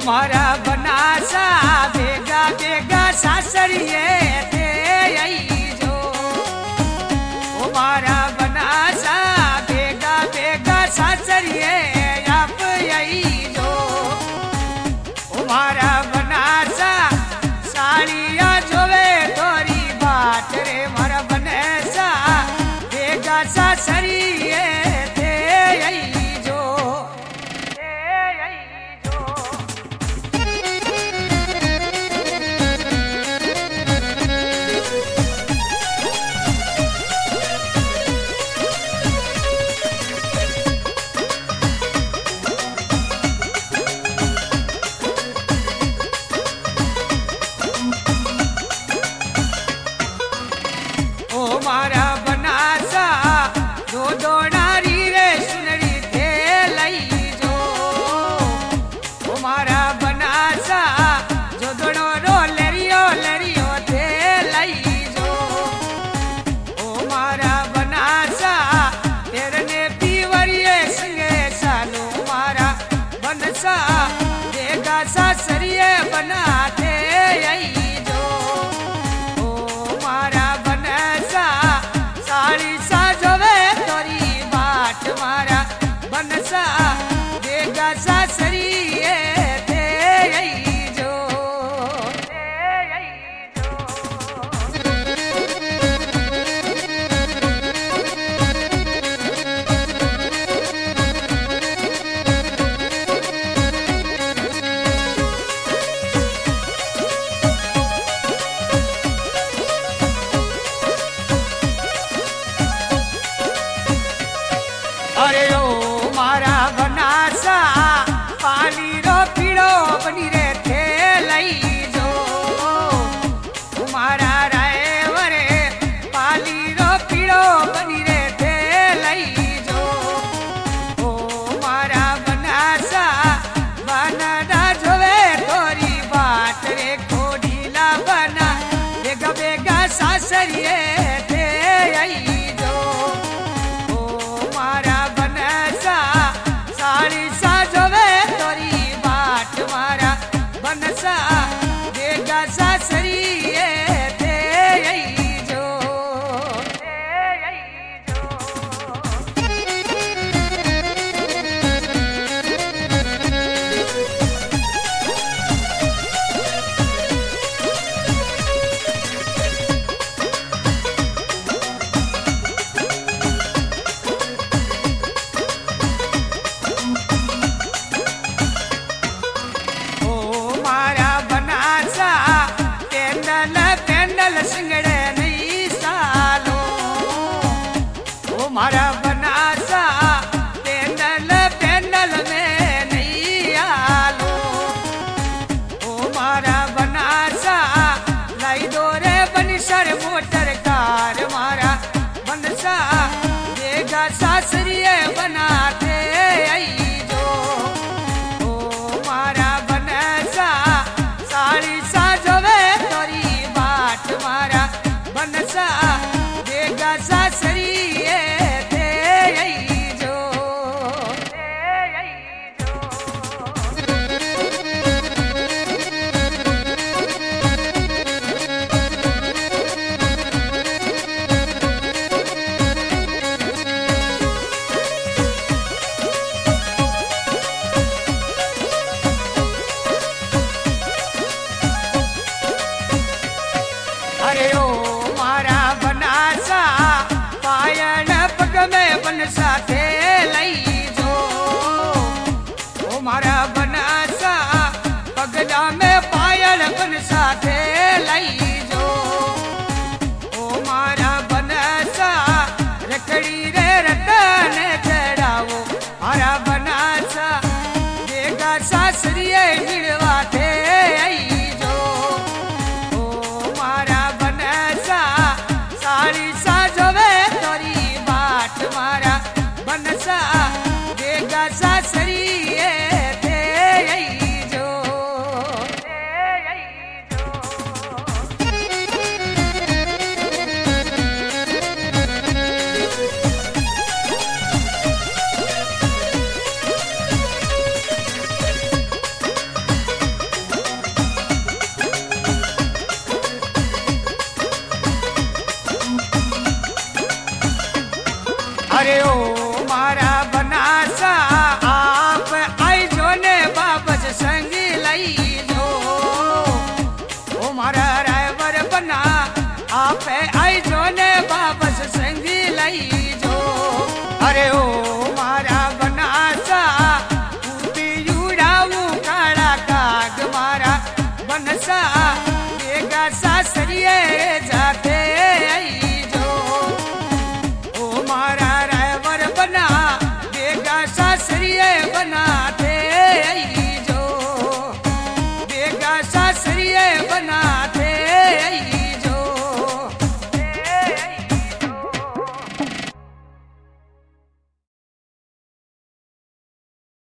मारा बनासा बेगा बेगा सासरिए थे आई जो ओ मारा बनासा बेगा बेगा सासरिए आप आई जो ओ मारा बनासा साड़िया जोवे तोरी बाट रे मारा बनसा बेगा सासरिए थे आई जो मारा बनासा दो दो नारी रे सुनरी थे लई जो ओ मारा बनासा जो दोनों रो लरियो थे लई जो ओ मारा बनासा तेरे ने पीवरिए संगे सालो मारा बनसा देगा सासरिए बनाते आई जो ओ मारा साड़ी साजवे तोरी बाट मारा बनसा देगा सासरिए थे आई जो अरे ओ मारा बनासा पानी रो पीड़ो बनी रे थे लई जो ओ मारा रायवरे पाली रो पीड़ो बनी रे थे लई जो ओ मारा बनासा बनना जोवे तोरी बाट रे खोडीला बना बेगा बेगा सासरिए थे आई जो साड़ी साजवे तोरी बाट मारा बनसा देगा सासरिए थे आई जो सिंगड़े नहीं सालो ओ मारा बनासा पेंडल पेंडल में नहीं आलो ओ मारा बनासा लाई दो रे बनिसर मोटर कार मारा बनसा देगा सासरिए बनाते आई जो ओ मारा बनसा साड़ी साजवे तोरी बाट मारा बनसा देगा सासरिए थे आई जो अरे ओ मारा बनासा पायल पग में बनसा थे लई जो ओ मारा बनासा पगला में पायल बनसा थे लई जो ओ मारा बनसा रखड़ी रे रतन चढ़ावो मारा बनासा देगा सासरिए मिलवा थे आई जो ओ मारा साड़ी साजवे तोरी बाट मारा बनसा देगा सासरिए थे आई जो अरे ओ